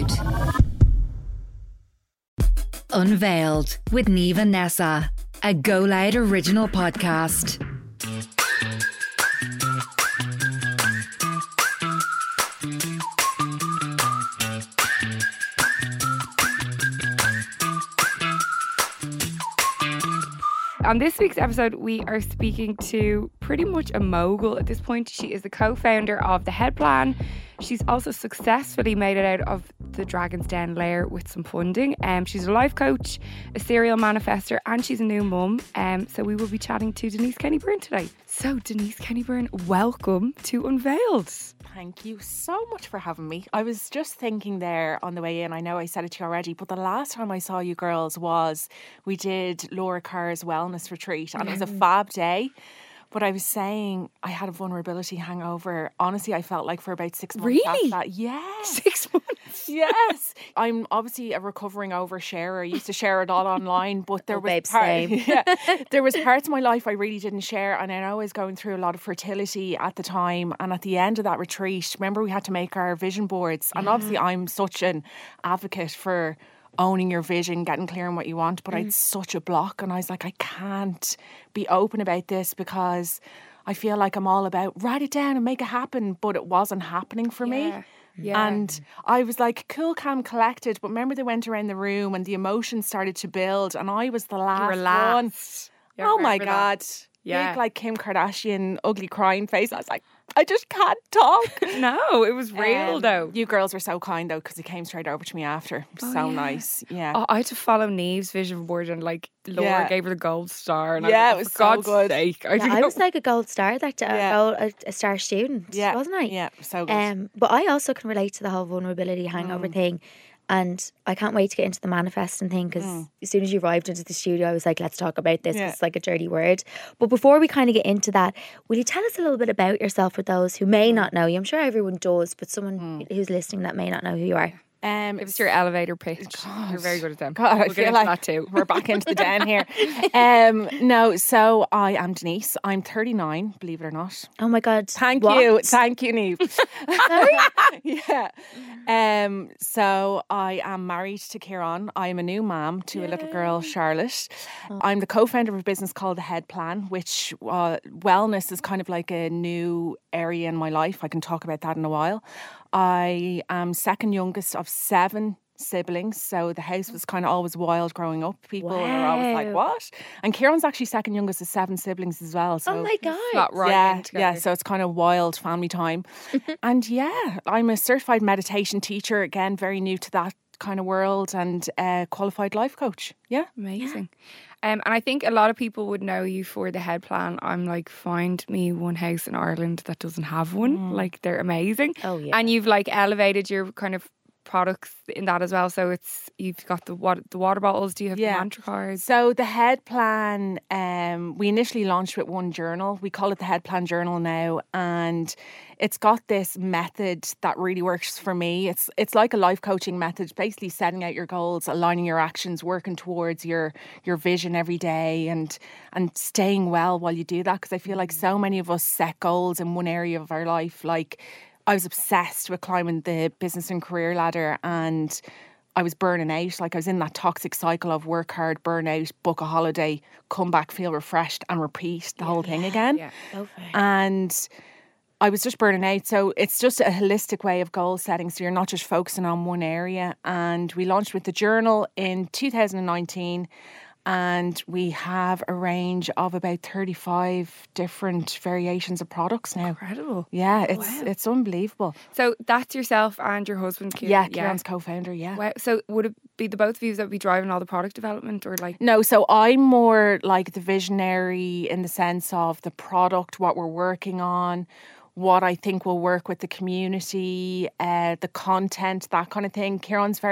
episode. Unveiled with Niamh and Nessa, a Go Loud original podcast. On this week's episode, we are speaking to pretty much a mogul at this point. She is the co-founder of The Head Plan. She's also successfully made it out of the Dragon's Den lair with some funding. She's a life coach, a serial manifester, and she's a new mum. So we will be chatting to Denise Kenny-Byrne today. So Denise Kenny-Byrne, welcome to Unveiled. Thank you so much for having me. I was just thinking there on the way in, I know I said it to you already, but the last time I saw you girls was we did Laura Carr's wellness retreat and it was a fab day. But I was saying I had a vulnerability hangover. Honestly, I felt like for about 6 months. Really? After that. Yes. 6 months? Yes. I'm obviously a recovering oversharer. I used to share it all online, but there was there was parts of my life I really didn't share. And I know I was going through a lot of fertility at the time. And at the end of that retreat, remember we had to make our vision boards. And obviously I'm such an advocate for owning your vision, getting clear on what you want, but I had such a block and I was like, I can't be open about this because I feel like I'm all about write it down and make it happen, but it wasn't happening for me. Yeah. And I was like cool, calm, collected, but remember they went around the room and the emotions started to build and I was the last one. Oh my God. Yeah. Big like Kim Kardashian ugly crying face. I was like, I just can't talk. No, it was real though. You girls were so kind though because it came straight over to me after. It was nice. Yeah. Oh, I had to follow Niamh's vision board and like Laura gave her the gold star. And it was for God's so good. Sake. I was like a gold star that day, a star student, wasn't I? Yeah, so good. But I also can relate to the whole vulnerability hangover thing. And I can't wait to get into the manifesting thing because as soon as you arrived into the studio, I was like, let's talk about this. It's like a dirty word. But before we kind of get into that, will you tell us a little bit about yourself for those who may not know you? I'm sure everyone does, but someone who's listening that may not know who you are. Give us your elevator pitch. You're very good at them. God, we'll I feel like that too. We're back into the den here. No, so I am Denise. I'm 39, believe it or not. Oh my God. Thank you, Niamh. So I am married to Kieran. I am a new mum to a little girl, Charlotte. I'm the co-founder of a business called The Head Plan, which wellness is kind of like a new area in my life. I can talk about that in a while. I am second youngest of 7 siblings, so the house was kind of always wild growing up. People were always like, what? And Kieran's actually second youngest of 7 siblings as well. So oh my God. Not right. Yeah, so it's kind of wild family time. And I'm a certified meditation teacher, again, very new to that kind of world, and qualified life coach. Yeah. Amazing. And I think a lot of people would know you for The Head Plan. I'm like, find me one house in Ireland that doesn't have one. Like, they're amazing. Oh, yeah. And you've like elevated your kind of products in that as well. So you've got the water bottles. Do you have the mantra cards? So The Head Plan, we initially launched with one journal. We call it The Head Plan Journal now, and it's got this method that really works for me. It's like a life coaching method, basically setting out your goals, aligning your actions, working towards your vision every day, and staying well while you do that. Because I feel like so many of us set goals in one area of our life. Like, I was obsessed with climbing the business and career ladder, and I was burning out. Like, I was in that toxic cycle of work hard, burn out, book a holiday, come back, feel refreshed, and repeat the whole thing again. Yeah. Okay. And I was just burning out. So it's just a holistic way of goal setting. So you're not just focusing on one area. And we launched with the journal in 2019. And we have a range of about 35 different variations of products now. Incredible. Yeah, it's unbelievable. So that's yourself and your husband, Kieran? Yeah, Kieran's co-founder, yeah. Wow. So would it be the both of you that would be driving all the product development, or like? No, so I'm more like the visionary in the sense of the product, what we're working on, what I think will work with the community, the content, that kind of thing. Kieran's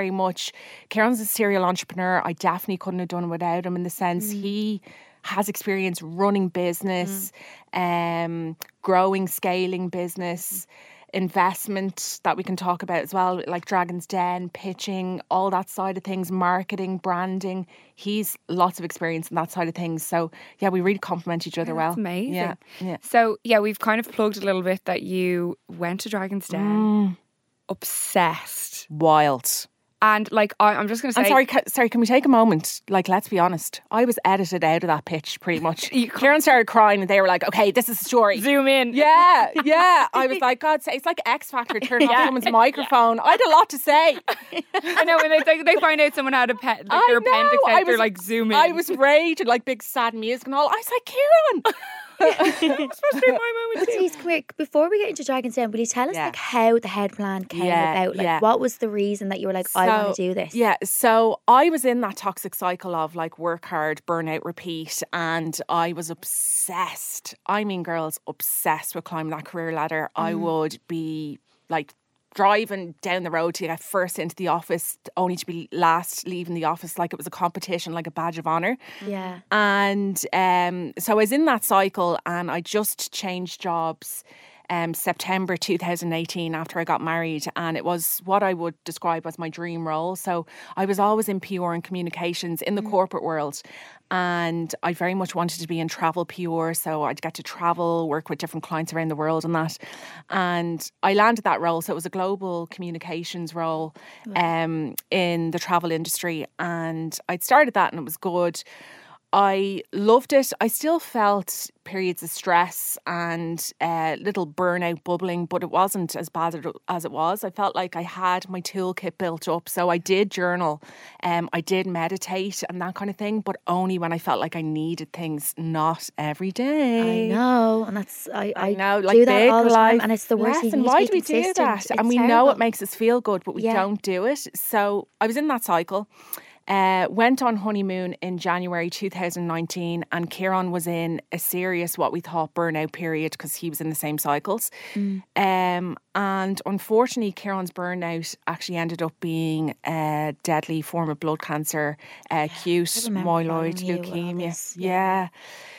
a serial entrepreneur. I definitely couldn't have done it without him, in the sense he has experience running business, growing, scaling business, investment that we can talk about as well, like Dragon's Den, pitching, all that side of things, marketing, branding. He's lots of experience in that side of things. So yeah, we really complement each other well. That's amazing. Yeah. So yeah, we've kind of plugged a little bit that you went to Dragon's Den, obsessed. wild. And like, I'm just going to say... I'm sorry, can we take a moment? Like, let's be honest. I was edited out of that pitch pretty much. Kieran started crying and they were like, okay, this is the story. Zoom in. Yeah. I was like, God, it's like X Factor turning off someone's microphone. I had a lot to say. I know, when they find out someone had their appendix out, they're like, zoom in. I was raging, like big sad music and all. I was like, Kieran... I'm supposed to be my moment too. Please, come here. Before we get into Dragon's Den, will you tell us like how the head plan came about? Like what was the reason that you were like, I want to do this? Yeah, so I was in that toxic cycle of like work hard, burn out, repeat, and I was obsessed. I mean, girls, obsessed with climbing that career ladder. I would be like driving down the road to get first into the office, only to be last leaving the office, like it was a competition, like a badge of honour. Yeah. And so I was in that cycle, and I just changed jobs September 2018 after I got married, and it was what I would describe as my dream role. So I was always in PR and communications in the corporate world, and I very much wanted to be in travel PR, so I'd get to travel, work with different clients around the world and that. And I landed that role, so it was a global communications role in the travel industry, and I'd started that and it was good. I loved it. I still felt periods of stress and little burnout bubbling, but it wasn't as bad as it was. I felt like I had my toolkit built up. So I did journal, I did meditate and that kind of thing, but only when I felt like I needed things, not every day. I know, and that's I know, like do that big all the time, life and it's the worst thing. Why do we do that? It's and we terrible. know it makes us feel good, but we don't do it. So I was in that cycle. Went on honeymoon in January 2019, and Kieran was in a serious, what we thought, burnout period because he was in the same cycles. And unfortunately, Kieran's burnout actually ended up being a deadly form of blood cancer, acute myeloid leukemia. Yeah.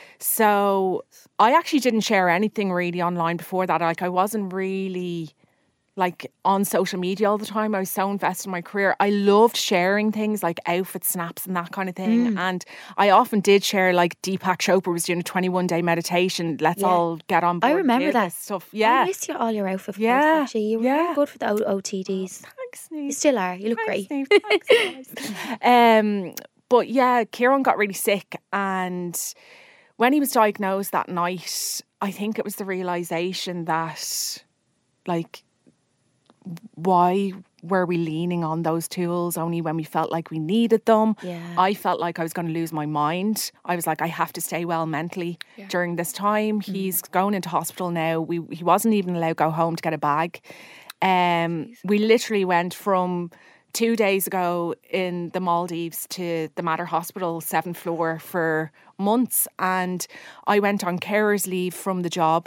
So I actually didn't share anything really online before that. Like I wasn't really like on social media all the time. I was so invested in my career. I loved sharing things like outfit snaps and that kind of thing. And I often did share, like Deepak Chopra was doing a 21-day meditation. Let's all get on board. I remember that stuff. Yeah. I missed all your outfit photos, Yeah. actually. You were very good for the OTDs. Thanks, Neve. You still are. You look Thanks, great. Neve. Thanks, but yeah, Kieran got really sick, and when he was diagnosed that night, I think it was the realisation that, like, why were we leaning on those tools only when we felt like we needed them? Yeah. I felt like I was going to lose my mind. I was like, I have to stay well mentally during this time. He's going into hospital now. He wasn't even allowed to go home to get a bag. We literally went from 2 days ago in the Maldives to the Mater Hospital, 7th floor, for months. And I went on carer's leave from the job.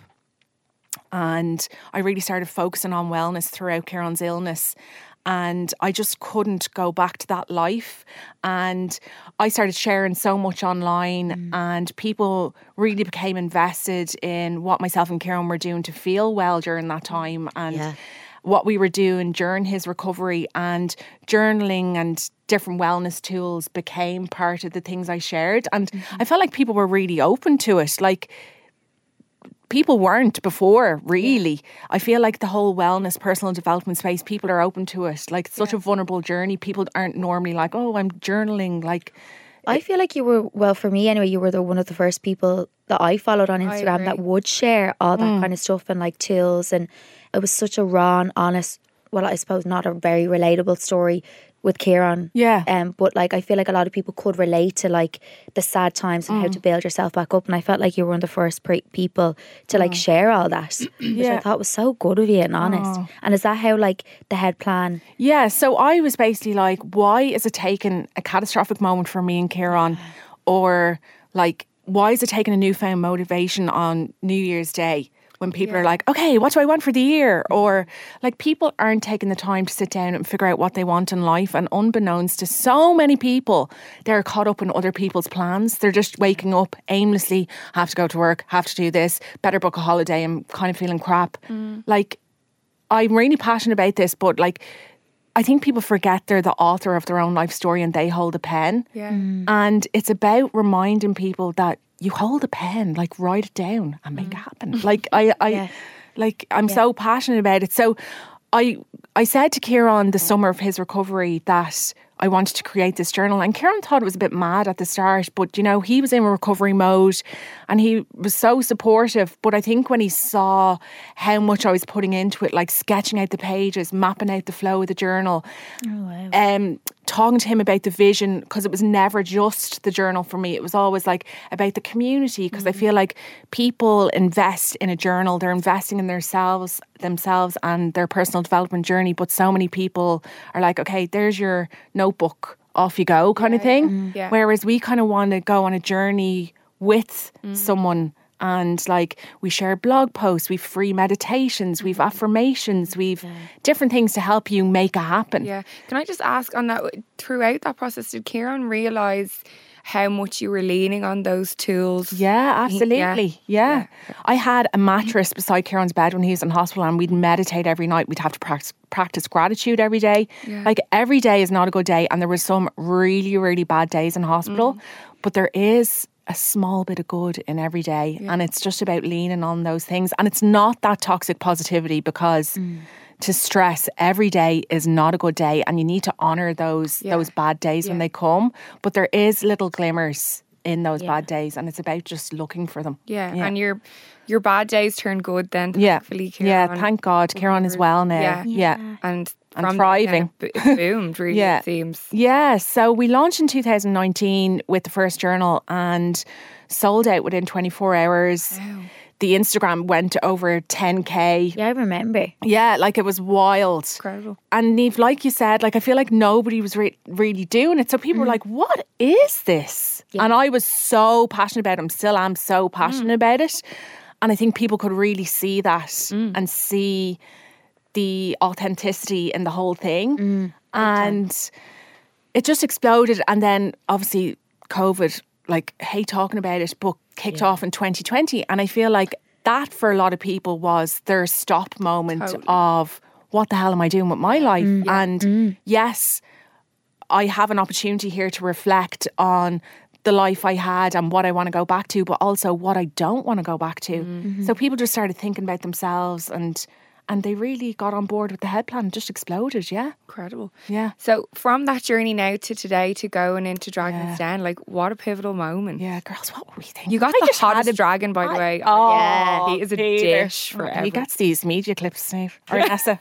And I really started focusing on wellness throughout Kieran's illness. And I just couldn't go back to that life. And I started sharing so much online, and people really became invested in what myself and Kieran were doing to feel well during that time, and what we were doing during his recovery. And journaling and different wellness tools became part of the things I shared. And I felt like people were really open to it. Like, people weren't before, really. I feel like the whole wellness, personal development space, people are open to it. Like, it's such a vulnerable journey. People aren't normally like, oh, I'm journaling. Like, I feel like you were, well, for me anyway, you were one of the first people that I followed on Instagram that would share all that kind of stuff and like tools. And it was such a raw and honest, well, I suppose not a very relatable story with Kieran. Yeah. But like, I feel like a lot of people could relate to like the sad times and how to build yourself back up. And I felt like you were one of the first people to like share all that, which I thought was so good of you and honest. And is that how like the head plan? Yeah. So I was basically like, why is it taking a catastrophic moment for me and Kieran, or like, why is it taking a newfound motivation on New Year's Day? When people are like, okay, what do I want for the year? Or like, people aren't taking the time to sit down and figure out what they want in life. And unbeknownst to so many people, they're caught up in other people's plans. They're just waking up aimlessly, have to go to work, have to do this, better book a holiday, I'm kind of feeling crap. Like, I'm really passionate about this, but like, I think people forget they're the author of their own life story and they hold a pen. And it's about reminding people that you hold a pen, like, write it down and make it happen. Like, I'm so passionate about it. So I I said to Kieran the summer of his recovery that I wanted to create this journal, and Kieran thought it was a bit mad at the start, but he was in recovery mode and he was so supportive. But I think when he saw how much I was putting into it, like sketching out the pages, mapping out the flow of the journal, talking to him about the vision, because it was never just the journal for me. It was always like about the community, because I feel like people invest in a journal, they're investing in themselves and their personal development journey. But so many people are like, okay, there's your notebook, off you go kind of thing. Yeah. Whereas we kind of want to go on a journey with someone. And like we share blog posts, we've free meditations, we've affirmations, we've different things to help you make it happen. Yeah. Can I just ask on that, throughout that process, did Kieran realise how much you were leaning on those tools? Yeah, absolutely. Yeah. I had a mattress beside Kieran's bed when he was in hospital, and we'd meditate every night. We'd have to practice gratitude every day. Yeah. Like every day is not a good day, and there were some really, really bad days in hospital, but there is a small bit of good in every day, and it's just about leaning on those things. And it's not that toxic positivity, because to stress every day is not a good day, and you need to honour those bad days when they come. But there is little glimmers in those bad days, and it's about just looking for them. And your bad days turn good then, thankfully, Kieran. Yeah, thank God. Kieran is well now. And thriving. It boomed, really, it seems. Yeah, so we launched in 2019 with the first journal and sold out within 24 hours. Wow. The Instagram went to over 10k. Yeah, I remember. Yeah, like it was wild. Incredible. And Niamh, like you said, like I feel like nobody was really doing it. So people were like, what is this? Yeah. And I was so passionate about it. I still am so passionate about it. And I think people could really see that and see the authenticity in the whole thing. And it just exploded. And then obviously COVID, like, hate talking about it, but kicked off in 2020. And I feel like that for a lot of people was their stop moment of, what the hell am I doing with my life? And yes, I have an opportunity here to reflect on the life I had and what I want to go back to, but also what I don't want to go back to. So people just started thinking about themselves, and they really got on board with the head plan. Just exploded. Incredible. Yeah. So from that journey now to today, to going into Dragon's Den, like, what a pivotal moment. Yeah, girls, what were we thinking? You got the hottest dragon, by the way. Oh, he is a dish forever. He gets these media clips, Niamh. Or Nessa.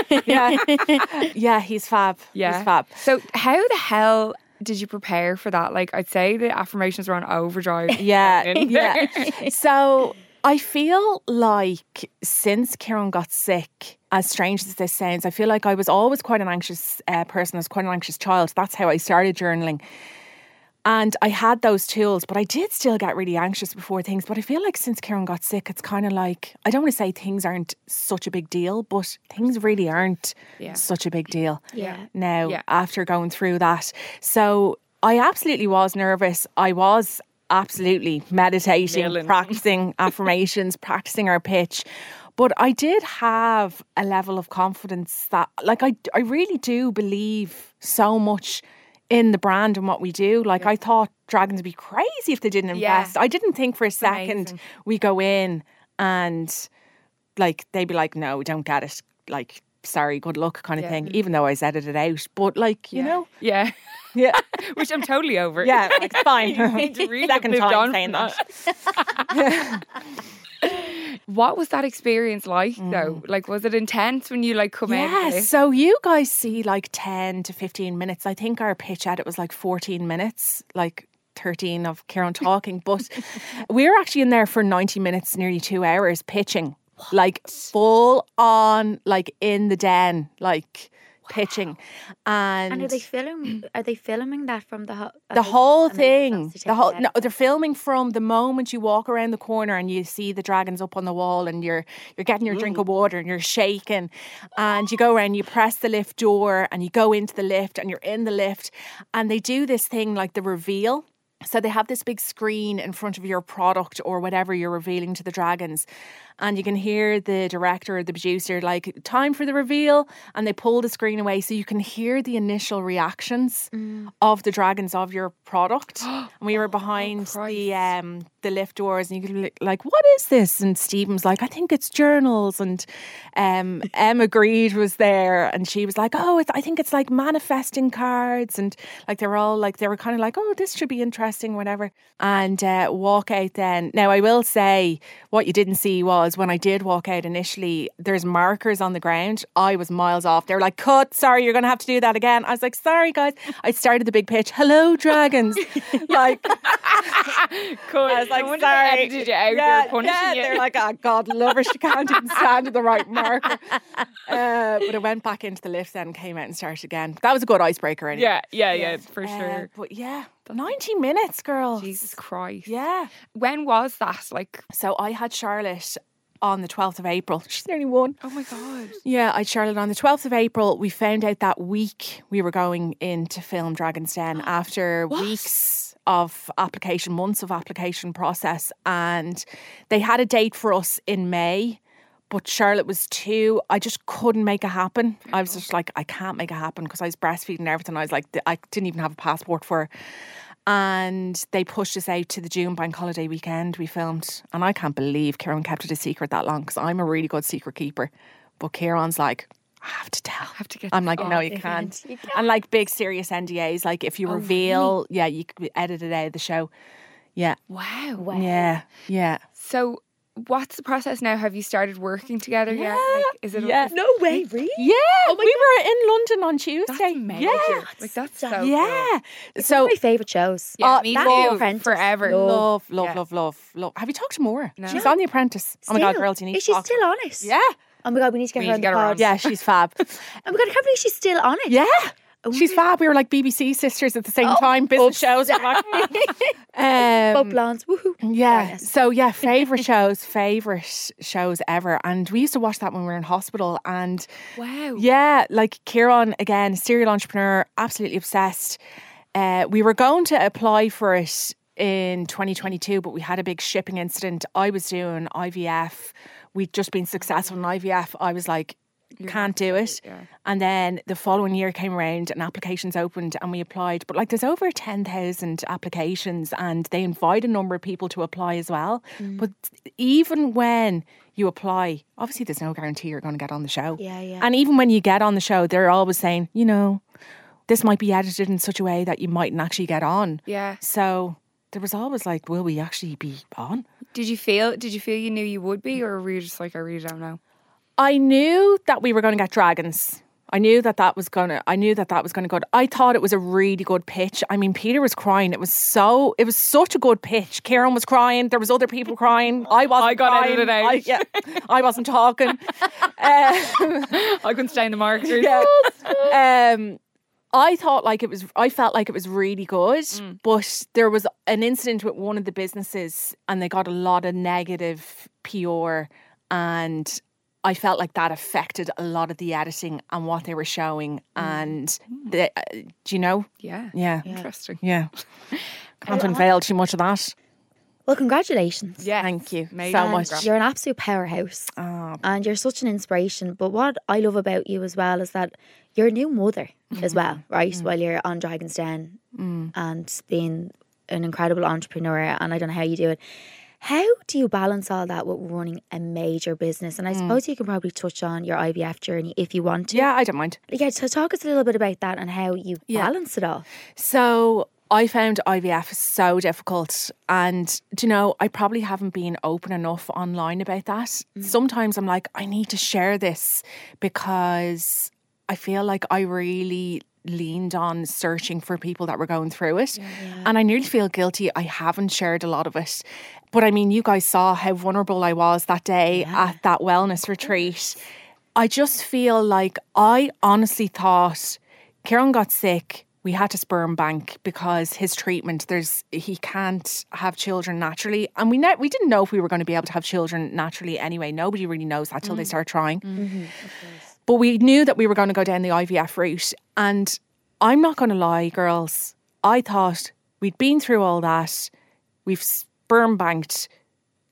Yeah, he's fab. Yeah. He's fab. So how the hell did you prepare for that? Like, I'd say the affirmations were on overdrive. Yeah. So I feel like since Kieran got sick, as strange as this sounds, I feel like I was always quite an anxious person. I was quite an anxious child. That's how I started journaling. And I had those tools, but I did still get really anxious before things. But I feel like since Kieran got sick, it's kind of like, I don't want to say things aren't such a big deal, but things really aren't such a big deal now after going through that. So I absolutely was nervous. I was absolutely meditating, practicing affirmations, practicing our pitch. But I did have a level of confidence that, like, I really do believe so much in the brand and what we do. Like, I thought Dragons would be crazy if they didn't invest. I didn't think for a second we go in and, like, they'd be like, no, we don't get it. Like, sorry, good luck kind of thing, even though I edited it out. But, like, you know. Yeah. Which I'm totally over. Yeah, like, fine. Really second time saying that. What was that experience like though? Like, was it intense when you, like, come out of it? So you guys see like 10 to 15 minutes. I think our pitch edit was like 14 minutes, like 13 of Kieran talking. But we were actually in there for 90 minutes, nearly 2 hours pitching. What? Like full on, like in the den, like pitching. And are they filming that from the whole thing? No, they're filming from the moment you walk around the corner and you see the dragons up on the wall, and you're getting your drink of water and you're shaking, and you go around, you press the lift door and you go into the lift and you're in the lift, and they do this thing like the reveal. So they have this big screen in front of your product or whatever you're revealing to the dragons, and you can hear the director or the producer like, time for the reveal, and they pull the screen away so you can hear the initial reactions of the dragons of your product. And we were behind the lift doors, and you could be like, what is this? And Stephen's like, I think it's journals. And Emma Greed was there, and she was like, oh, I think it's like manifesting cards. And like they were kind of like, oh, this should be interesting, whatever. And walk out then. Now, I will say, what you didn't see was when I did walk out initially, there's markers on the ground. I was miles off. They were like, cut, sorry, you're going to have to do that again. I was like, sorry, guys. I started the big pitch. Hello, dragons. Like, I was like, sorry. Edited you out, punishing you. They're like, oh, God, love her. She can't even stand at the right marker. But I went back into the lift then and came out and started again. That was a good icebreaker anyway. Yeah, for sure. But yeah, 90 minutes, girl. Jesus Christ. Yeah. When was that? Like, so I had Charlotte on the 12th of April. She's nearly one. oh my God. Yeah, I had Charlotte on the 12th of April. We found out that week we were going in to film Dragon's Den after weeks of application, months of application process. And they had a date for us in May. But Charlotte was 2. I just couldn't make it happen. I was just like, I can't make it happen because I was breastfeeding and everything. I was like, I didn't even have a passport for her. And they pushed us out to the June bank holiday weekend. We filmed. And I can't believe Kieran kept it a secret that long because I'm a really good secret keeper. But Kieran's like, I have to tell. I'm like, no, you can't. And like big serious NDAs. Like if you reveal, really? you could edit it out of the show. Yeah. Wow. Yeah. So what's the process now? Have you started working together yet? Like, is it No way, really? Yeah, we were in London on Tuesday. That's amazing. Yeah, like that's so yeah. It's one of my favourite shows. Yeah, me too. Apprentice. Forever. Love. Yeah. Have you talked to Maura? No. She's on The Apprentice. Oh my God, girls, you need Is to she talk. still on it? Yeah. Oh my God, we need to get her on the pod. Yeah, she's fab. Oh my God, I can't believe she's still on it. Yeah. Oh, She's fab. We were like BBC sisters at the same time. Business shows. We're like, Both blondes. Woohoo. yeah. So yeah, favourite shows ever. And we used to watch that when we were in hospital. And Wow. yeah, like Kieran, again, serial entrepreneur, absolutely obsessed. We were going to apply for it in 2022, but we had a big shipping incident. I was doing IVF. We'd just been successful in IVF. I was like, can't do it. Yeah. And then the following year came around and applications opened and we applied. But like there's over 10,000 applications and they invite a number of people to apply as well. But even when you apply, obviously there's no guarantee you're going to get on the show. Yeah. And even when you get on the show, they're always saying, you know, this might be edited in such a way that you mightn't actually get on. Yeah. So there was always like, will we actually be on? Did you feel you knew you would be, or were you just like, I really don't know? I knew that we were going to get dragons. I knew that was going to go. I thought it was a really good pitch. I mean, Peter was crying. It was such a good pitch. Kieran was crying. There was other people crying. I got crying. Edited out. I wasn't talking. I couldn't stay in the marketers. Yeah. I felt like it was really good, but there was an incident with one of the businesses and they got a lot of negative PR, and I felt like that affected a lot of the editing and what they were showing. And do you know? Yeah. Yeah. Interesting. Yeah. Can't unveil too much of that. Well, congratulations. Yeah. Thank you Amazing. so And much. you're an absolute powerhouse. Oh, And you're such an inspiration. But what I love about you as well is that you're a new mother as well, right? While you're on Dragon's Den and being an incredible entrepreneur, and I don't know how you do it. How do you balance all that with running a major business? And I suppose you can probably touch on your IVF journey if you want to. yeah, I don't mind. Yeah, so talk us a little bit about that and how you balance it all. So I found IVF so difficult, and do you know, I probably haven't been open enough online about that. Sometimes I'm like, I need to share this because I feel like I really leaned on searching for people that were going through it. And I nearly feel guilty I haven't shared a lot of it. But I mean, you guys saw how vulnerable I was that day at that wellness retreat. I just feel like I honestly thought Kieran got sick. We had to sperm bank because his treatment, he can't have children naturally. And we didn't know if we were going to be able to have children naturally anyway. Nobody really knows that till they start trying. But we knew that we were going to go down the IVF route. And I'm not going to lie, girls, I thought we'd been through all that. We've sperm banked.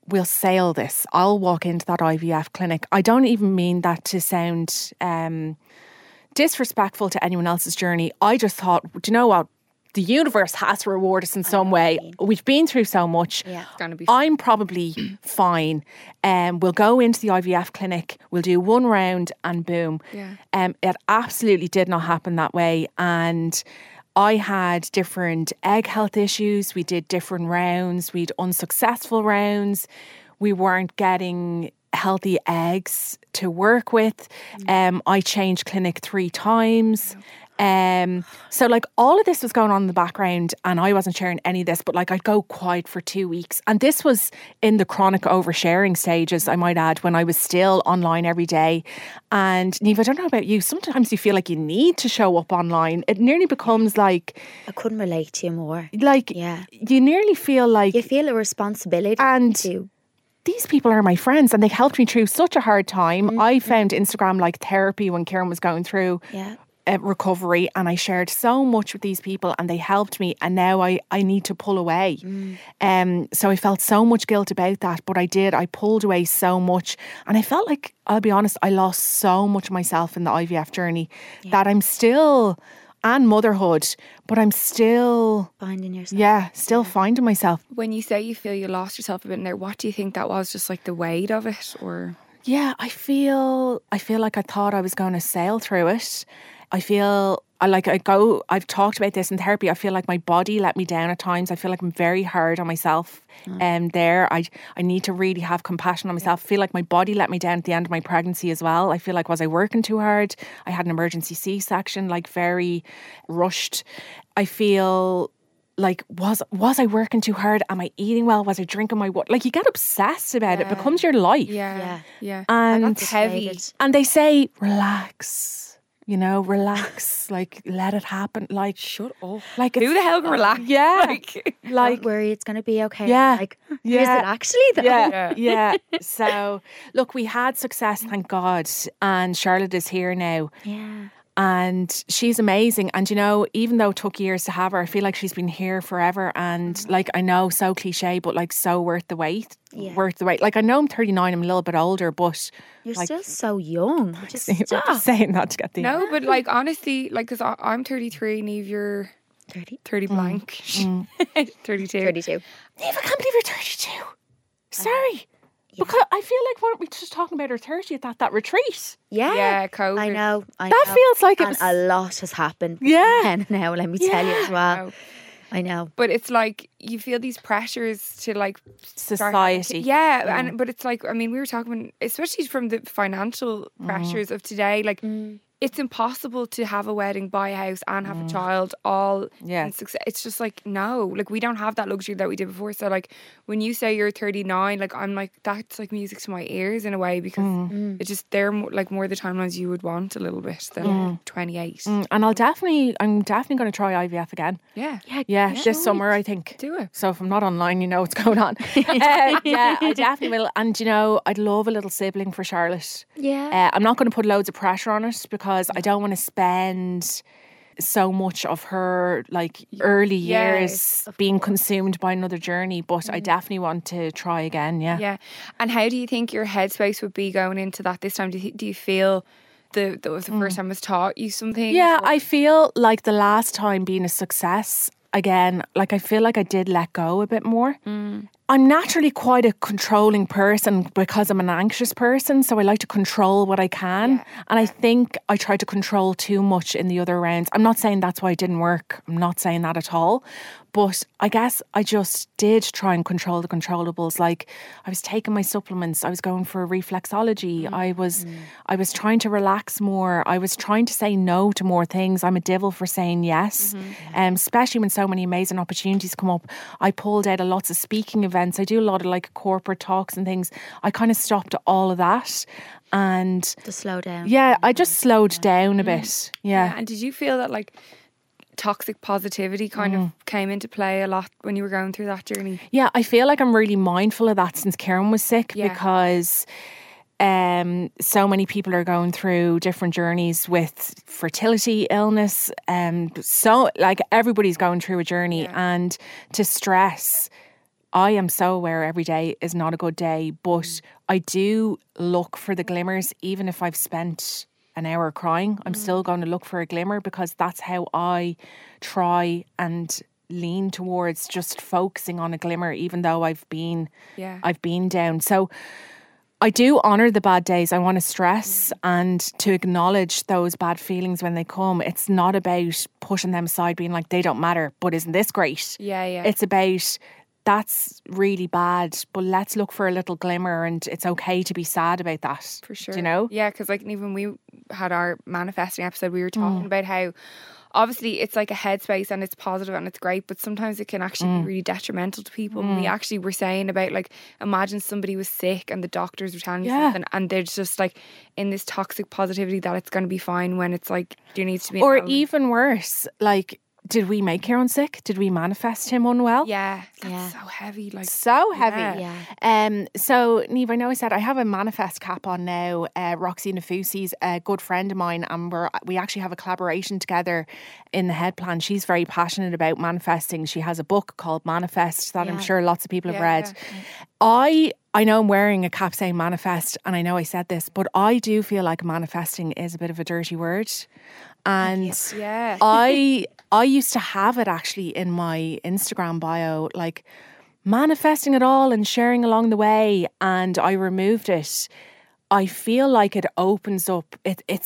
we'll sail this. I'll walk into that IVF clinic. I don't even mean that to sound disrespectful to anyone else's journey. I just thought, do you know what? The universe has to reward us in some way. We've been through so much. Yeah. It's gonna be I'm probably fine. We'll go into the IVF clinic. We'll do one round and boom. Yeah. It absolutely did not happen that way. And I had different egg health issues. We did different rounds. We'd unsuccessful rounds. We weren't getting healthy eggs to work with. I changed clinic 3 times. So like all of this was going on in the background and I wasn't sharing any of this, but like I'd go quiet for 2 weeks. And this was in the chronic oversharing stages, I might add, when I was still online every day. And Niamh, I don't know about you, sometimes you feel like you need to show up online. It nearly becomes like... I couldn't relate to you more. Like, you nearly feel like... You feel a responsibility to... These people are my friends and they helped me through such a hard time. I found Instagram like therapy when Kieran was going through recovery, and I shared so much with these people and they helped me, and now I need to pull away. So I felt so much guilt about that, but I pulled away so much, and I felt like, I'll be honest, I lost so much of myself in the IVF journey that I'm still... and motherhood, but I'm still... finding yourself. Finding myself. When you say you feel you lost yourself a bit in there, what do you think that was? Just like the weight of it, or...? Yeah, I feel like I thought I was going to sail through it. I've talked about this in therapy. I feel like my body let me down at times. I feel like I'm very hard on myself. There, I need to really have compassion on myself. I feel like my body let me down at the end of my pregnancy as well. I feel like, was I working too hard? I had an emergency C-section, like very rushed. I feel like, was I working too hard? Am I eating well? Was I drinking my water? Like, you get obsessed about it. It becomes your life. Yeah. And that's heavy. And they say, relax. You know, relax, like, let it happen. Like, shut up. Like, who the hell can relax? Yeah. Like, don't worry, it's going to be okay. Yeah. Like, is it actually though? Yeah. So, look, we had success, thank God. And Charlotte is here now. Yeah. And she's amazing. And, you know, even though it took years to have her, I feel like she's been here forever. And, like, I know, so cliche, but, like, so worth the wait. Yeah. Worth the wait. Like, I know I'm 39, I'm a little bit older, but... You're like, still so young. Just I'm just saying that to get the... No, but, like, honestly, like, because I'm 33, Niamh, you're... 30 blank. 32. Niamh, 32. I can't believe you're 32. Sorry. Yeah. Because I feel like, weren't we just talking about her 30th at that retreat? Yeah, COVID. I know. That feels like it was... a lot has happened. Yeah. Now, let me tell you as well. I know. But it's like, you feel these pressures to like... society. But it's like, I mean, we were talking, especially from the financial pressures of today, like... It's impossible to have a wedding, buy a house and have a child all in success. It's just like, no, like we don't have that luxury that we did before. So like when you say you're 39, like I'm like, that's like music to my ears in a way, because it's just, they're like more the timelines you would want a little bit than 28. And I'm definitely going to try IVF again. Yeah. This summer, I think. Do it. So if I'm not online, you know what's going on. I definitely will. And you know, I'd love a little sibling for Charlotte. Yeah. I'm not going to put loads of pressure on it, because I don't want to spend so much of her like early years being consumed by another journey, but I definitely want to try again. Yeah. And how do you think your headspace would be going into that this time? Do you feel the first time has taught you something? Yeah, I feel like the last time being a success again, like I feel like I did let go a bit more. I'm naturally quite a controlling person because I'm an anxious person, so I like to control what I can. And I think I tried to control too much in the other rounds. I'm not saying that's why it didn't work. I'm not saying that at all. But I guess I just did try and control the controllables. Like I was taking my supplements. I was going for reflexology. I was trying to relax more. I was trying to say no to more things. I'm a devil for saying yes, especially when so many amazing opportunities come up. I pulled out of lots of speaking events. I do a lot of like corporate talks and things. I kind of stopped all of that. And to slow down. Yeah, I just slowed down a bit. Yeah. And did you feel that like toxic positivity kind of came into play a lot when you were going through that journey? Yeah, I feel like I'm really mindful of that since Kieran was sick, because so many people are going through different journeys with fertility, illness, so like everybody's going through a journey, and to stress I am so aware every day is not a good day, but I do look for the glimmers. Even if I've spent an hour crying, I'm still going to look for a glimmer, because that's how I try and lean towards just focusing on a glimmer, even though I've been down. So I do honour the bad days. I want to stress and to acknowledge those bad feelings when they come. It's not about pushing them aside, being like, they don't matter, but isn't this great? Yeah. It's about, that's really bad, but let's look for a little glimmer, and it's okay to be sad about that. For sure. Do you know? Yeah, because like even we had our manifesting episode, we were talking about how obviously it's like a headspace and it's positive and it's great, but sometimes it can actually be really detrimental to people. And we actually were saying about, like, imagine somebody was sick and the doctors were telling you something, and they're just like in this toxic positivity that it's going to be fine, when it's like there needs to be or even worse, like, did we make Kieran sick? Did we manifest him unwell? that's so heavy, like So heavy. Yeah. So Niamh, I know I said I have a manifest cap on now. Roxy Nafusi's a good friend of mine, and we actually have a collaboration together in the Head Plan. She's very passionate about manifesting. She has a book called Manifest that I'm sure lots of people have read. I know I'm wearing a cap saying manifest, and I know I said this, but I do feel like manifesting is a bit of a dirty word. And I used to have it actually in my Instagram bio, like manifesting it all and sharing along the way, and I removed it. I feel like it opens up. It's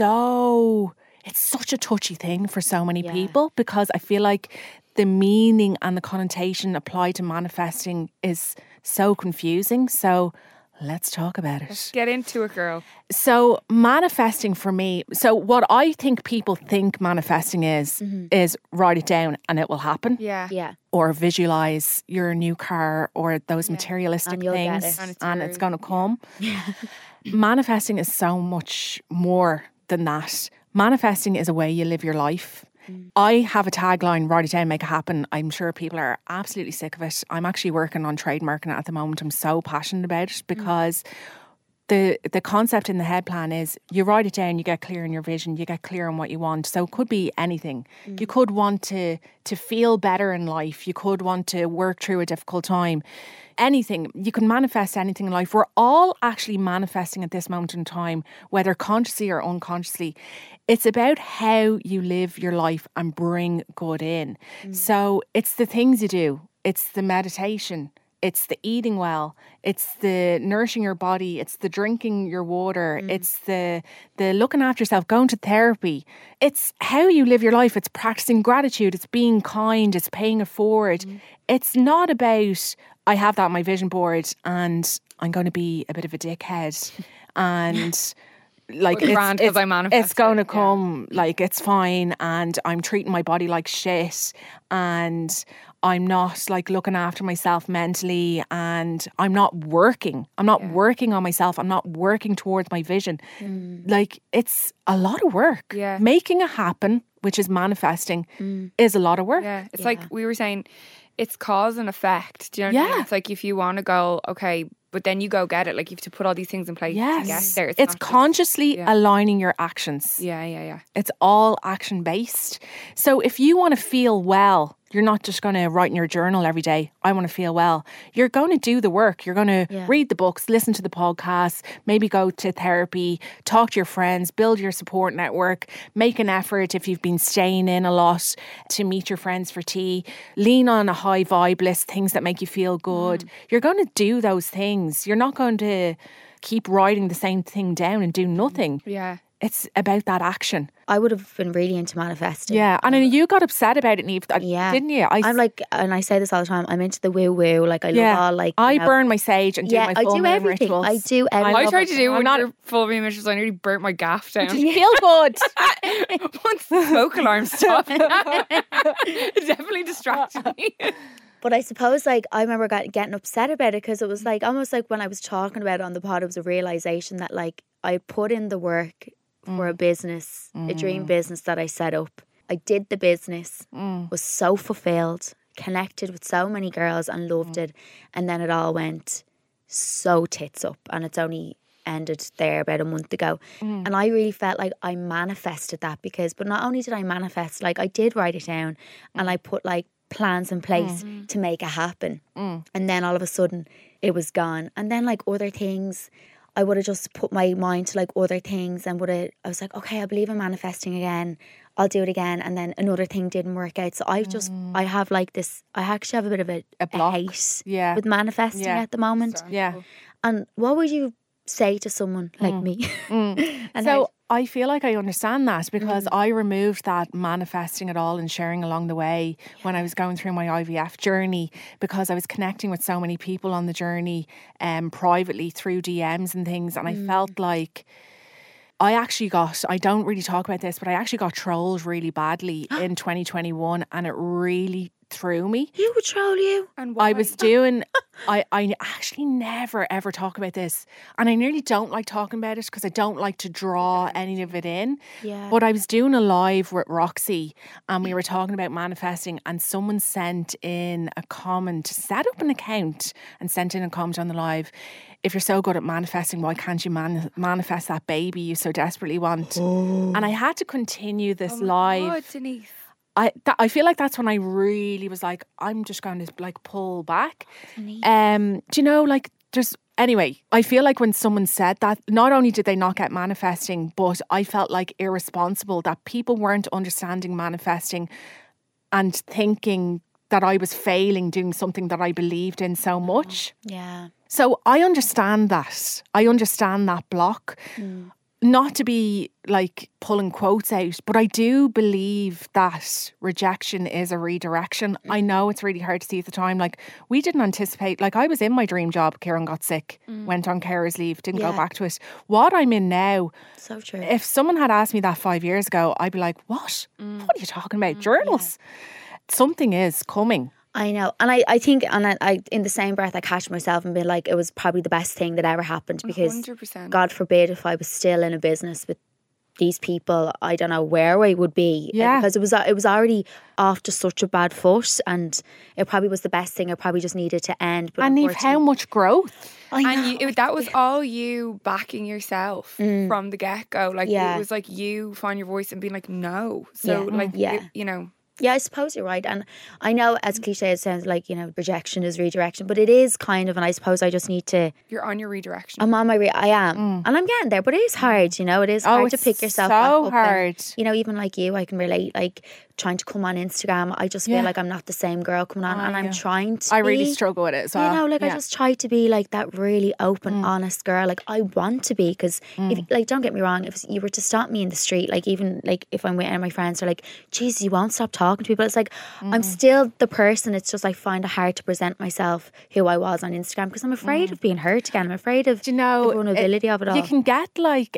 such a touchy thing for so many people, because I feel like the meaning and the connotation applied to manifesting is so confusing. So let's talk about it. Let's get into it, girl. So manifesting for me, so what I think people think manifesting is write it down and it will happen. Yeah. Or visualize your new car or those materialistic things, and it's going to come. Manifesting is so much more than that. Manifesting is a way you live your life. I have a tagline, write it down, make it happen. I'm sure people are absolutely sick of it. I'm actually working on trademarking it at the moment. I'm so passionate about it, because the concept in the Head Plan is you write it down, you get clear in your vision, you get clear on what you want. So it could be anything. You could want to feel better in life. You could want to work through a difficult time. Anything. You can manifest anything in life. We're all actually manifesting at this moment in time, whether consciously or unconsciously. It's about how you live your life and bring good in. So it's the things you do. It's the meditation. It's the eating well. It's the nourishing your body. It's the drinking your water. It's the looking after yourself, going to therapy. It's how you live your life. It's practicing gratitude. It's being kind. It's paying it forward. It's not about, I have that on my vision board and I'm going to be a bit of a dickhead and like it's going to come, like it's fine, and I'm treating my body like shit, and I'm not like looking after myself mentally, and I'm not working on myself. I'm not working towards my vision. Like, it's a lot of work. Making it happen, which is manifesting, is a lot of work. It's like we were saying, it's cause and effect. Do you know what I mean? It's like if you want to go, okay, but then you go get it. Like you have to put all these things in place to get there. It's consciously aligning your actions. Yeah. It's all action based. So if you want to feel well, you're not just going to write in your journal every day, I want to feel well. You're going to do the work. You're going to read the books, listen to the podcasts, maybe go to therapy, talk to your friends, build your support network, make an effort if you've been staying in a lot to meet your friends for tea, lean on a high vibe list, things that make you feel good. You're going to do those things. You're not going to keep writing the same thing down and do nothing. It's about that action. I would have been really into manifesting. Yeah, and then you got upset about it, Niamh, didn't you? I'm like, and I say this all the time, I'm into the woo-woo. Like, I love all, like, I burn my sage and do my full moon rituals. I do everything. I tried to do your full moon rituals. I nearly burnt my gaff down. Did you feel good? Once the smoke alarm stopped, it definitely distracted me. But I suppose, like, I remember getting upset about it because it was like almost like when I was talking about it on the pod, it was a realisation that, like, I put in the work for a business, a dream business that I set up. I did the business, was so fulfilled, connected with so many girls and loved it. And then it all went so tits up, and it's only ended there about a month ago. And I really felt like I manifested that but not only did I manifest, like I did write it down and I put like plans in place to make it happen. And then all of a sudden it was gone. And then like other things, I would have just put my mind to like other things and I was like, okay, I believe in manifesting again. I'll do it again. And then another thing didn't work out. So I have like this, I actually have a bit of a hate with manifesting at the moment. Yeah. And what would you say to someone like me? And so I feel like I understand that because I removed that manifesting it all and sharing along the way when I was going through my IVF journey, because I was connecting with so many people on the journey privately through DMs and things, and I felt like I don't really talk about this, but I actually got trolled really badly in 2021, and it really threw me. Who would troll you? And why? I was doing, I actually never ever talk about this, and I nearly don't like talking about it because I don't like to draw any of it in. Yeah. But I was doing a live with Roxy and we were talking about manifesting, and someone sent in a comment, set up an account and sent in a comment on the live. If you're so good at manifesting, why can't you manifest that baby you so desperately want? And I had to continue this live. God, Denise. I feel like that's when I really was like, I'm just going to like pull back. Do you know, like anyway, I feel like when someone said that, not only did they not get manifesting, but I felt like irresponsible that people weren't understanding manifesting and thinking that I was failing doing something that I believed in so much. Yeah. So I understand that. I understand that block. Not to be like pulling quotes out, but I do believe that rejection is a redirection. I know it's really hard to see at the time. Like, we didn't anticipate, like, I was in my dream job. Kieran got sick, went on carer's leave, didn't go back to it. What I'm in now, So true. if someone had asked me that 5 years ago, I'd be like, what? What are you talking about? Journals? Something is coming. I know. And I think, and I in the same breath, I catch myself and be like, it was probably the best thing that ever happened, because 100%. God forbid if I was still in a business with these people, I don't know where I would be. Yeah. Because it was already off to such a bad foot, and it probably was the best thing. It probably just needed to end. But And how much growth? I know. And that was all you backing yourself from the get-go. Like, it was like you find your voice and being like, no. So, you know. Yeah, I suppose you're right. And I know, as cliche it sounds, like, you know, rejection is redirection, but it is kind of, and I suppose I just need to... You're on your redirection. I'm on my... I am. And I'm getting there, but it is hard, you know. It is hard to pick yourself back up. so hard. And, you know, even like you, I can relate, like, trying to come on Instagram. I just feel like I'm not the same girl coming on, and I'm trying to I really struggle with it as well. You know, like, I just try to be like that really open, honest girl. Like, I want to be, because, like, don't get me wrong, if you were to stop me in the street, like, even, like, if I'm with any of my friends, are like, geez, you won't stop talking to people. It's like, I'm still the person. It's just I find it hard to present myself who I was on Instagram, because I'm afraid of being hurt again. I'm afraid of Do you know, the vulnerability of it all. You can get like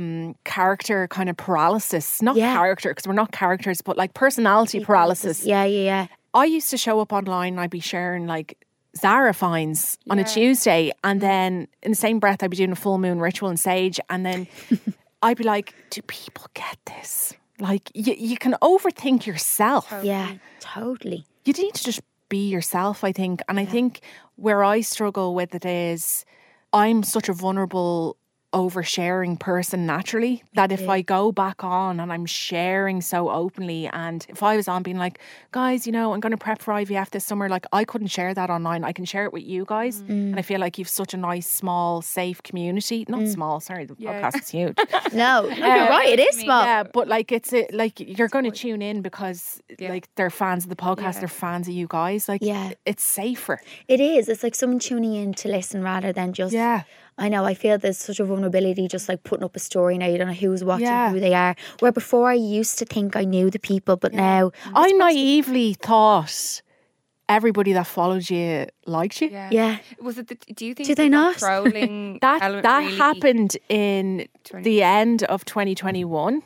character kind of paralysis. Not character, because we're not characters, but like personality paralysis. Yeah. I used to show up online and I'd be sharing like Zara finds on a Tuesday, and then in the same breath I'd be doing a full moon ritual in Sage, and then I'd be like, do people get this? Like, you can overthink yourself. Yeah, totally. You need to just be yourself, I think. And I think where I struggle with it is I'm such a vulnerable, oversharing person naturally, that if I go back on and I'm sharing so openly, and if I was on being like, guys, you know, I'm going to prep for IVF this summer, like, I couldn't share that online. I can share it with you guys. And I feel like you've such a nice, small, safe community. Not small, sorry, the podcast is huge. No, you're right, it is small. Yeah, but like, like, you're going to tune in because like they're fans of the podcast, they're fans of you guys. Like, it's safer. It is. It's like someone tuning in to listen rather than just... I know, I feel there's such a vulnerability just like putting up a story now. You don't know who's watching, who they are. Where before I used to think I knew the people, but now... I naively thought everybody that followed you liked you. Yeah. Was it? Do you think? Do they not? Trolling that really happened in the end of 2021,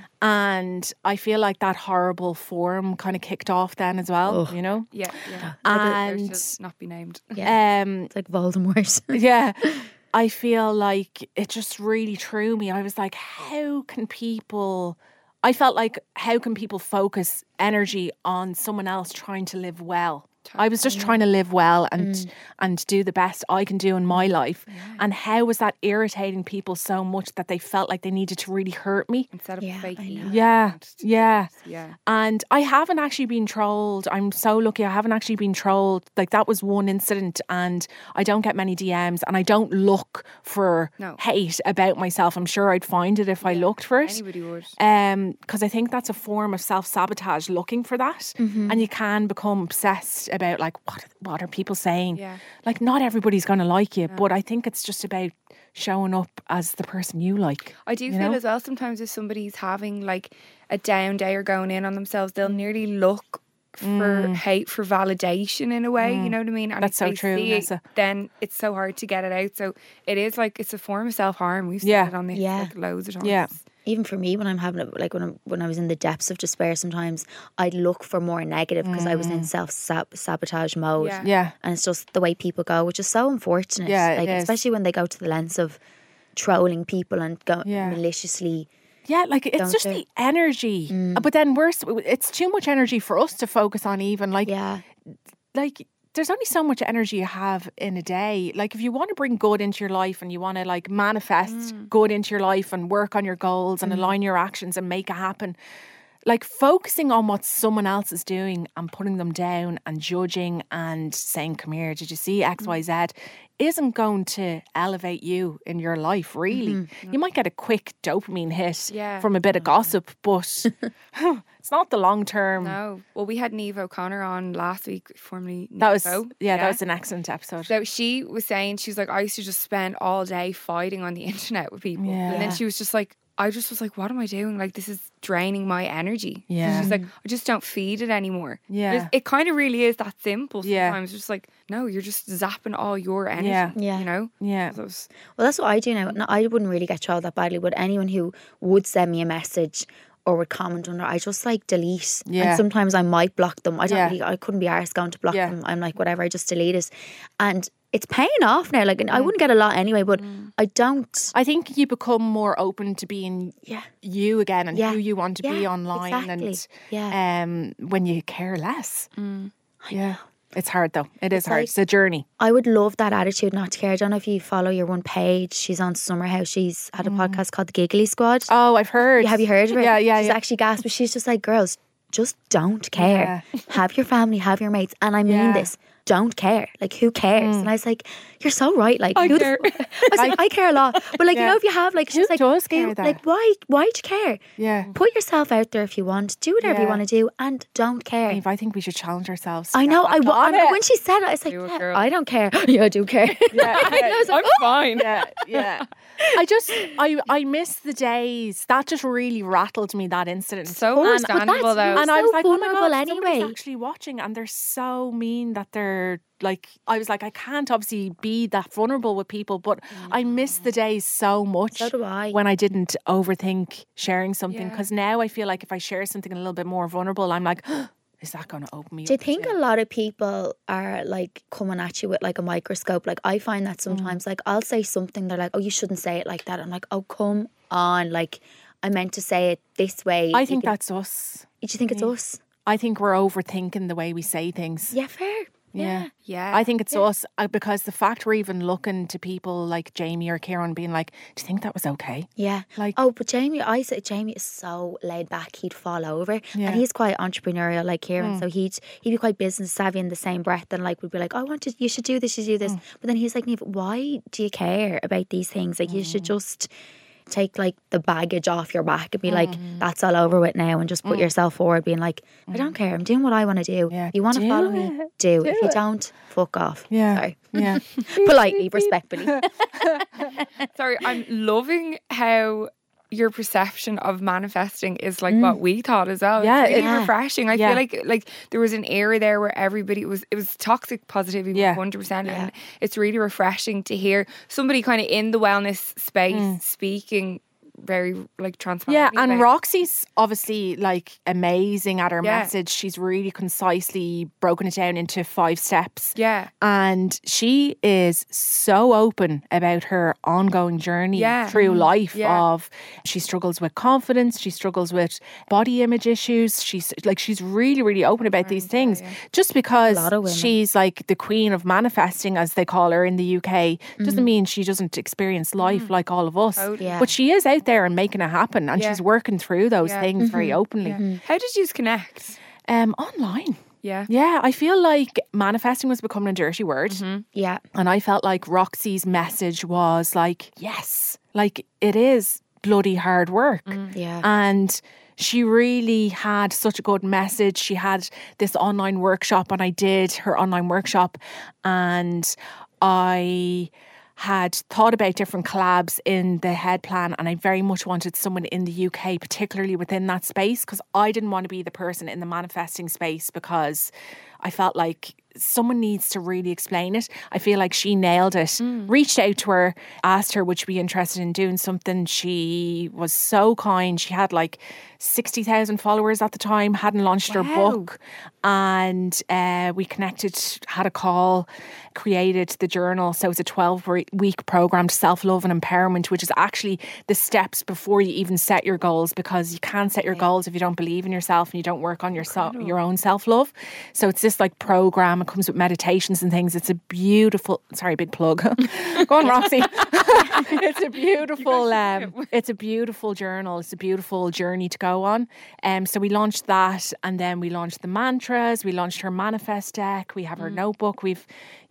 and I feel like that horrible form kind of kicked off then as well. You know. Yeah. And There's not be named. It's like Voldemort. Yeah. I feel like it just really threw me. I was like, how can people focus energy on someone else trying to live well? I was just trying to live well and do the best I can do in my life. And how was that irritating people so much that they felt like they needed to really hurt me? Instead of faking. Yeah. And I haven't actually been trolled. I'm so lucky I haven't actually been trolled. Like, that was one incident, and I don't get many DMs, and I don't look for hate about myself. I'm sure I'd find it if I looked for it. Anybody would. Because I think that's a form of self-sabotage, looking for that. And you can become obsessed about, like, what are people saying? Like, not everybody's going to like you, but I think it's just about showing up as the person you like. I do feel as well sometimes if somebody's having like a down day or going in on themselves, they'll nearly look for hate for validation in a way, you know what I mean? And that's so true, Vanessa. Then it's so hard to get it out. So it is like, it's a form of self-harm. We've seen it on this like loads of times. Even for me, when I'm having it, like when I was in the depths of despair, sometimes I'd look for more negative because I was in self-sabotage mode. Yeah. And it's just the way people go, which is so unfortunate. Yeah, like, especially when they go to the lengths of trolling people and go maliciously. Yeah, like, it's just the energy. But then it's too much energy for us to focus on even. Like, there's only so much energy you have in a day. Like, if you want to bring good into your life and you want to like manifest good into your life and work on your goals and align your actions and make it happen, like, focusing on what someone else is doing and putting them down and judging and saying, come here, did you see X, Y, Z, isn't going to elevate you in your life, really. You might get a quick dopamine hit from a bit of gossip, but it's not the long term. No. Well, we had Niamh O'Connor on last week, formerly that was an excellent episode. So she was saying, she was like, I used to just spend all day fighting on the internet with people. And then she was just like, I just was like, what am I doing? Like, this is draining my energy. She's like, I just don't feed it anymore. It kind of really is that simple sometimes. Just like, no, you're just zapping all your energy. You know? Well, that's what I do now. No, I wouldn't really get trolled that badly, but anyone who would send me a message or would comment under, I just like delete. And sometimes I might block them. I don't really, I couldn't be arsed going to block them. I'm like, whatever, I just delete it. And it's paying off now. Like, I wouldn't get a lot anyway, but I don't. I think you become more open to being you again and who you want to be online, and when you care less. It's hard though. It's hard. It's a journey. I would love that attitude not to care. I don't know if you follow your one page. She's on Summerhouse. She's had a podcast called The Giggly Squad. Oh, I've heard. Have you heard of it? Yeah. She's actually gasped, but she's just like, girls, just don't care. Have your family, have your mates. And I mean this. Don't care. Like, who cares? And I was like, you're so right. Like, I care. I was like, I care a lot. But like, you know, if you have like, she's like, does care that? Like, why do you care? Yeah. Put yourself out there if you want. Do whatever you want to do and don't care. Eve, I think we should challenge ourselves. I know. When she said it, I was like, I don't care. I do care. I'm fine. I miss the days. That just really rattled me, that incident. So understandable though. And I was like, oh my God, anyway. somebody's actually watching and they're so mean that they're like, I was like, I can't obviously be that vulnerable with people, but I miss the days so much. So do I. When I didn't overthink sharing something, because now I feel like if I share something a little bit more vulnerable, I'm like, is that going to open me up? Do you think a lot of people are like coming at you with like a microscope? Like, I find that sometimes, like, I'll say something, they're like, oh, you shouldn't say it like that. I'm like, oh, come on. Like, I meant to say it this way. I think that's us. Do you think it's us? I think we're overthinking the way we say things. Yeah, fair. Yeah. I think it's us, because the fact we're even looking to people like Jamie or Kieran being like, do you think that was okay? Yeah. Like, but Jamie, I said Jamie is so laid back, he'd fall over. And he's quite entrepreneurial like Kieran, so he'd be quite business savvy in the same breath, and like would be like, you should do this, you should do this. But then he's like, Niamh, why do you care about these things? Like, you should just take like the baggage off your back and be like, that's all over with now, and just put yourself forward being like, I don't care, I'm doing what I want to do. You want to follow me, do. If you don't, fuck off. Sorry. Politely, respectfully. Sorry, I'm loving how your perception of manifesting is like what we thought as well. Yeah, it's really refreshing. I feel like there was an era there where everybody it was toxic positivity 100%, and it's really refreshing to hear somebody kind of in the wellness space speaking very like transparent. Yeah, and Roxy's obviously like amazing at her message. She's really concisely broken it down into 5 steps. Yeah. And she is so open about her ongoing journey through life of she struggles with confidence, she struggles with body image issues. She's really, really open about these things. Just because she's like the queen of manifesting, as they call her in the UK, doesn't mean she doesn't experience life like all of us. But she is out there and making it happen, and she's working through those things very openly. How did you connect? Online. Yeah. Yeah, I feel like manifesting was becoming a dirty word. Yeah. And I felt like Roxy's message was like, yes, like it is bloody hard work. Yeah. And she really had such a good message. She had this online workshop, and I did her online workshop, and I had thought about different collabs in the head plan, and I very much wanted someone in the UK, particularly within that space, because I didn't want to be the person in the manifesting space, because I felt like someone needs to really explain it. I feel like she nailed it. Reached out to her, asked her would she be interested in doing something. She was so kind. She had like 60,000 followers at the time, hadn't launched her book, and we connected, had a call, created the journal. So it's a 12-week program to self-love and empowerment, which is actually the steps before you even set your goals, because you can't set your goals if you don't believe in yourself and you don't work on your own self-love. So it's this like program. It comes with meditations and things. It's a beautiful, sorry, big plug. Go on, Roxy. It's a beautiful journal. It's a beautiful journey to go on. So we launched that, and then we launched the mantras. We launched her manifest deck. We have her notebook. We've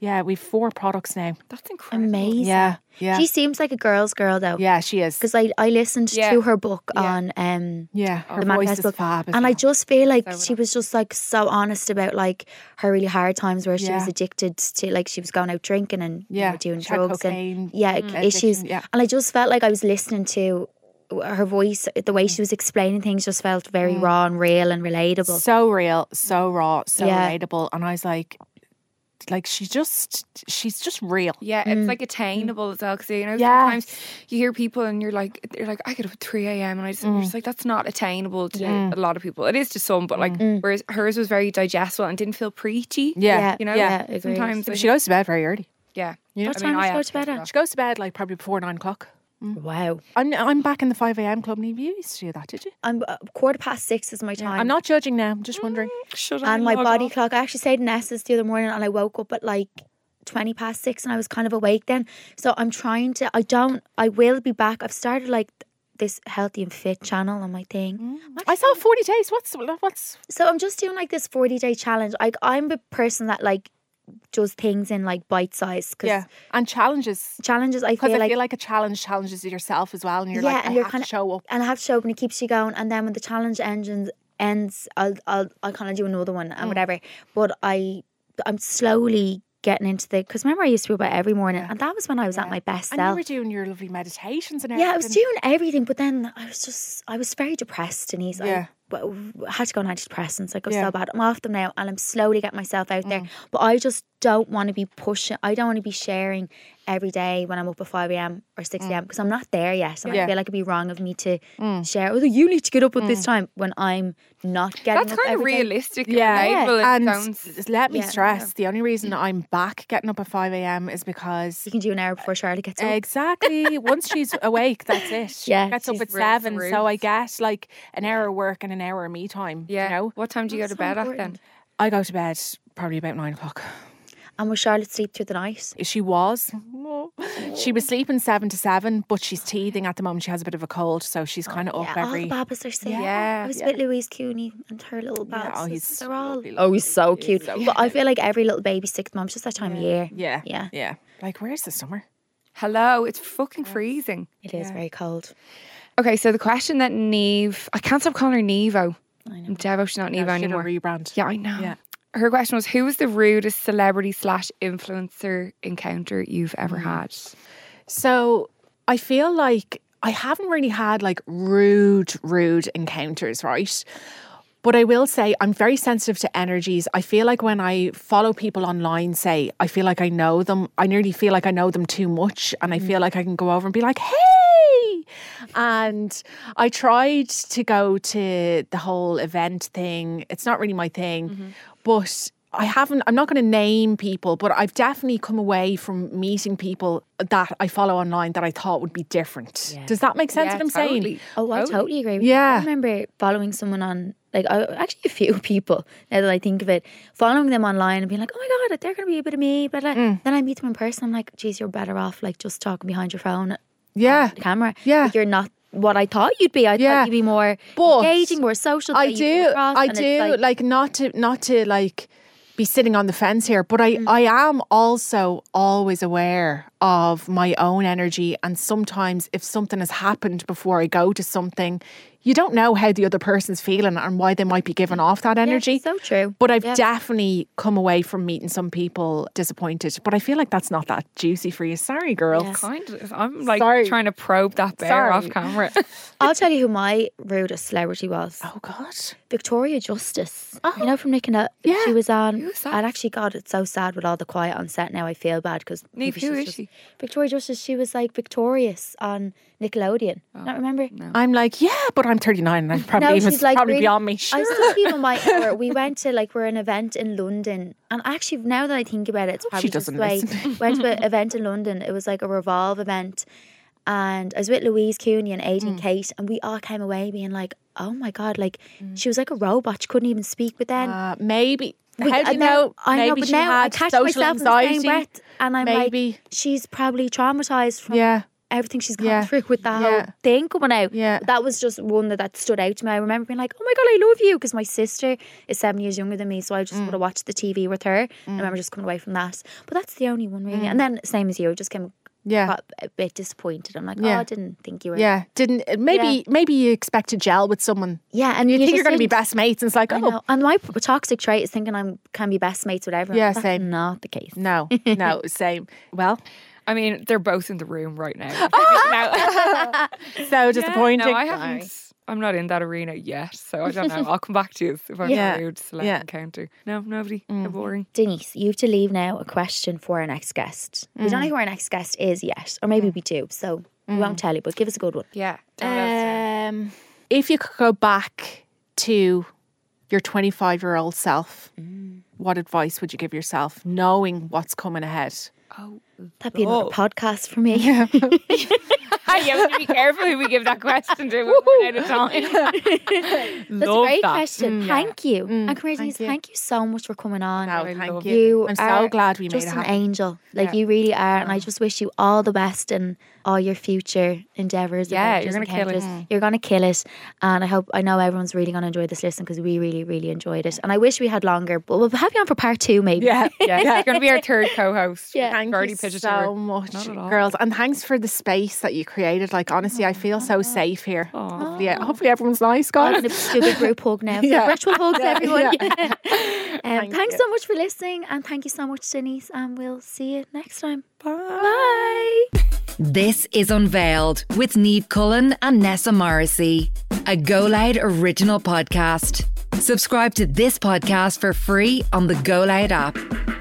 4 products now. That's incredible. Amazing. Yeah. She seems like a girl's girl though. Yeah, she is. Because I listened to her book on her the voice manifest is book, fab as and well. I just feel like she was just like so honest about like her really hard times where she was addicted to, like, she was going out drinking and doing she had drugs cocaine, and issues. addiction, And I just felt like I was listening to her voice, the way she was explaining things just felt very raw and real and relatable. So real, so raw, so relatable. And I was like she's just real. Yeah, it's like attainable as well. Because sometimes you hear people and you're like, I get up at 3 a.m. and you're just like, that's not attainable to a lot of people. It is to some, but like, whereas hers was very digestible and didn't feel preachy. Yeah, sometimes she goes to bed very early. Yeah. What time does she go to bed at? She goes to bed like probably before 9 o'clock. Wow. I'm back in the 5 a.m. club. Neve, you used to do that, did you? I'm 6:15 is my time. I'm not judging now. I'm just wondering. And my body clock, I actually stayed in Nessa's the other morning and I woke up at like 6:20 and I was kind of awake then. So I'm trying to, I will be back. I've started like this healthy and fit channel on my thing. I saw 40 days. What's So I'm just doing like this 40-day challenge. Like, I'm a person that like does things in like bite size. And challenges. I feel like a challenge challenges yourself as well, and you're like, I have to show up. And I have to show up, and it keeps you going. And then when the challenge ends, I'll kind of do another one and whatever. But I'm slowly getting into because remember I used to be about every morning, and that was when I was at my best self. And you were doing your lovely meditations and everything. Yeah, I was doing everything, but then I was very depressed, and he's like, I had to go on antidepressants. Like, I was so bad. I'm off them now, and I'm slowly getting myself out there. But I just don't want to be pushing. I don't want to be sharing every day when I'm up at 5 a.m. or 6 a.m. because I'm not there yet. And I feel like it'd be wrong of me to share, oh, you need to get up at this time when I'm not getting That's up kind of every day. realistic. And let me stress, the only reason I'm back getting up at 5 a.m. is because you can do an hour before Charlotte gets up. Exactly. Once she's awake, that's it. Yeah, she gets up at 7, so I get like an hour of work and an hour of me time. Yeah. You know? What time do you go to bed at then? I go to bed probably about 9 o'clock. And will Charlotte sleep through the night? She was sleeping 7 to 7, but she's teething at the moment. She has a bit of a cold, so she's kind of up every. All the babies are sick. Yeah. I was with Louise Cooney and her little babs. He's so lovely. Oh, he's so cute. But I feel like every little baby's sick at the moment. It's just that time of year. Yeah. Like, where's the summer? Hello, it's fucking freezing. It is very cold. Okay, so the question that Neve, I can't stop calling her Nevo. I know. I'm Devo, she's not Nevo anymore. Rebrand. Yeah, I know. Yeah. Her question was, who was the rudest celebrity/influencer encounter you've ever had? So I feel like I haven't really had like rude encounters, right? But I will say I'm very sensitive to energies. I feel like when I follow people online, say, I feel like I know them. I nearly feel like I know them too much. And I feel like I can go over and be like, hey, me. And I tried to go to the whole event thing. It's not really my thing, but I'm not going to name people, but I've definitely come away from meeting people that I follow online that I thought would be different. Yeah. Does that make sense what I'm saying? Oh, I totally agree with you. I remember following someone on, like, actually a few people, now that I think of it, following them online and being like, oh my God, they're going to be a bit of me. But then I meet them in person. I'm like, geez, you're better off like just talking behind your phone. The camera. Yeah. Like, you're not what I thought you'd be. I thought you'd be more engaging, more social. I do. Like not to like be sitting on the fence here, but I am also always aware of my own energy, and sometimes if something has happened before I go to something, you don't know how the other person's feeling and why they might be giving off that energy. So true. But I've definitely come away from meeting some people disappointed. But I feel like that's not that juicy for you. Sorry, girl. Yeah. Kind of. I'm like trying to probe that bear off camera. I'll tell you who my rudest celebrity was. Oh God. Victoria Justice. Oh. You know, from Nick and Nut. Yeah. She was on. And actually, God, it's so sad with all the quiet on set now. I feel bad because who is she? Victoria Justice. She was like victorious on Nickelodeon. Not remember? No. I'm like, yeah, but I'm 39 and I'm probably probably beyond me. I still even might. We went to we're an event in London, and actually now that I think about it, it's probably just the way. Went to an event in London. It was like a Revolve event, and I was with Louise Cooney and Aidan Kate, and we all came away being like, oh my God, like she was like a robot. She couldn't even speak. But then maybe. How do you know? I know, but now I catch myself in the same breath, and I'm like, she's probably traumatized from everything she's gone through with that whole thing coming out. Yeah. That was just one that stood out to me. I remember being like, oh my God, I love you, because my sister is 7 years younger than me, so I just would have watched the TV with her. I remember just coming away from that. But that's the only one really. And then same as you, I just got a bit disappointed. I'm like, oh, I didn't think you were. Yeah, maybe you expect to gel with someone. Yeah, and you think you're going to be best mates, and it's like, I know. And my toxic trait is thinking I can be best mates with everyone. Yeah, that's same. Not the case. No, same. Well, I mean, they're both in the room right now. So disappointing. No, I haven't. I'm not in that arena yet, so I don't know. I'll come back to you if I'm rude to select encounter. No, nobody. How boring. Denise, you have to leave now a question for our next guest. We don't know who our next guest is yet, or maybe we do, so we won't tell you, but give us a good one. Yeah. If you could go back to your 25-year-old self, what advice would you give yourself, knowing what's coming ahead? Oh, that'd be another podcast for me. Yeah. You have to be careful who we give that question to one at a time. That's a great question. Thank you. And Denise, thank you so much for coming on. No, thank you. I'm so glad we made it happen. Just an angel. Like you really are. And I just wish you all the best in all your future endeavours. Yeah, you're going to kill it. You're going to kill it. And I know everyone's really going to enjoy this listen, because we really, really enjoyed it. And I wish we had longer, but we'll have you on for part 2 maybe. Yeah. You're going to be our third co-host. Yeah. Thank you so much, girls. And thanks for the space that you created. Like, honestly, I feel so safe here. Hopefully everyone's nice, guys. I'm going to do a big group hug now. So virtual hugs, everyone. Thanks so much for listening, and thank you so much, Denise, and we'll see you next time. Bye. This is Unveiled with Niamh Cullen and Nessa Morrissey, a Go Loud original podcast. Subscribe to this podcast for free on the Go Loud app.